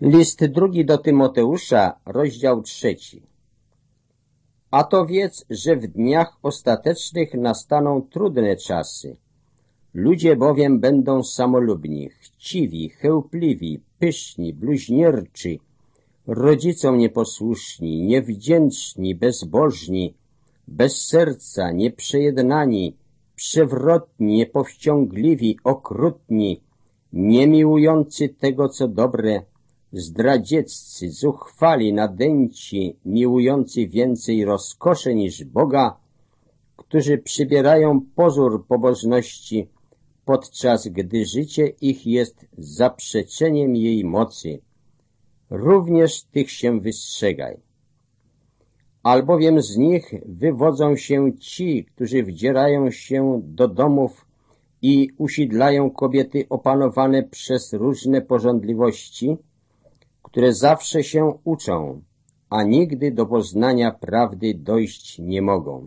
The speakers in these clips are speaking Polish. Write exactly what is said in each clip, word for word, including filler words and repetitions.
List drugi do Tymoteusza, rozdział trzeci. A to wiedz, że w dniach ostatecznych nastaną trudne czasy. Ludzie bowiem będą samolubni, chciwi, chełpliwi, pyszni, bluźnierczy, rodzicom nieposłuszni, niewdzięczni, bezbożni, bez serca, nieprzejednani, przewrotni, niepowściągliwi, okrutni, niemiłujący tego, co dobre, zdradzieccy, zuchwali, nadęci, miłujący więcej rozkosze niż Boga, którzy przybierają pozór pobożności, podczas gdy życie ich jest zaprzeczeniem jej mocy. Również tych się wystrzegaj. Albowiem z nich wywodzą się ci, którzy wdzierają się do domów i usidlają kobiety opanowane przez różne pożądliwości, które zawsze się uczą, a nigdy do poznania prawdy dojść nie mogą.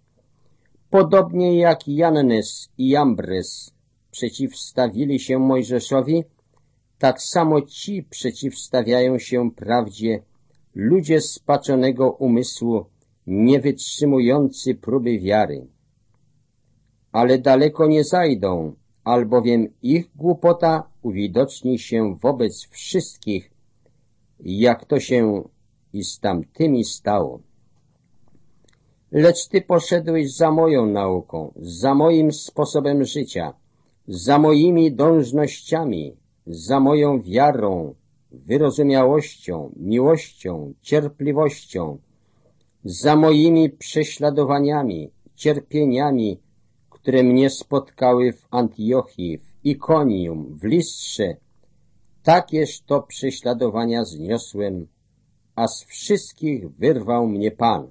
Podobnie jak Jannes i Jambres przeciwstawili się Mojżeszowi, tak samo ci przeciwstawiają się prawdzie, ludzie spaczonego umysłu, nie wytrzymujący próby wiary. Ale daleko nie zajdą, albowiem ich głupota uwidoczni się wobec wszystkich, jak to się i z tamtymi stało. Lecz ty poszedłeś za moją nauką, za moim sposobem życia, za moimi dążnościami, za moją wiarą, wyrozumiałością, miłością, cierpliwością, za moimi prześladowaniami, cierpieniami, które mnie spotkały w Antiochii, w Ikonium, w Listrze. Takież to prześladowania zniosłem, a z wszystkich wyrwał mnie Pan.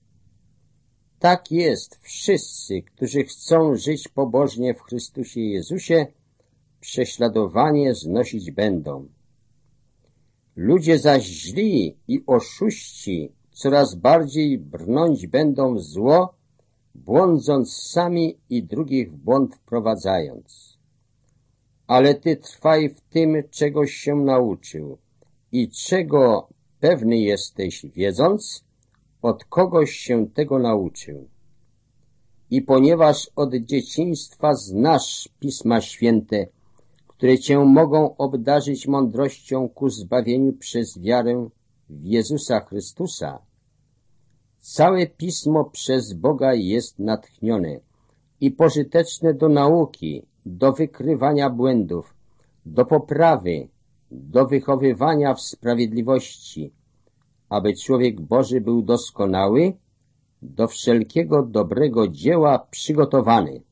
Tak jest, wszyscy, którzy chcą żyć pobożnie w Chrystusie Jezusie, prześladowanie znosić będą. Ludzie zaś źli i oszuści coraz bardziej brnąć będą w zło, błądząc sami i drugich w błąd wprowadzając. Ale ty trwaj w tym, czegoś się nauczył i czego pewny jesteś, wiedząc, od kogoś się tego nauczył. I ponieważ od dzieciństwa znasz Pisma Święte, które cię mogą obdarzyć mądrością ku zbawieniu przez wiarę w Jezusa Chrystusa, całe Pismo przez Boga jest natchnione i pożyteczne do nauki, do wykrywania błędów, do poprawy, do wychowywania w sprawiedliwości, aby człowiek Boży był doskonały, do wszelkiego dobrego dzieła przygotowany.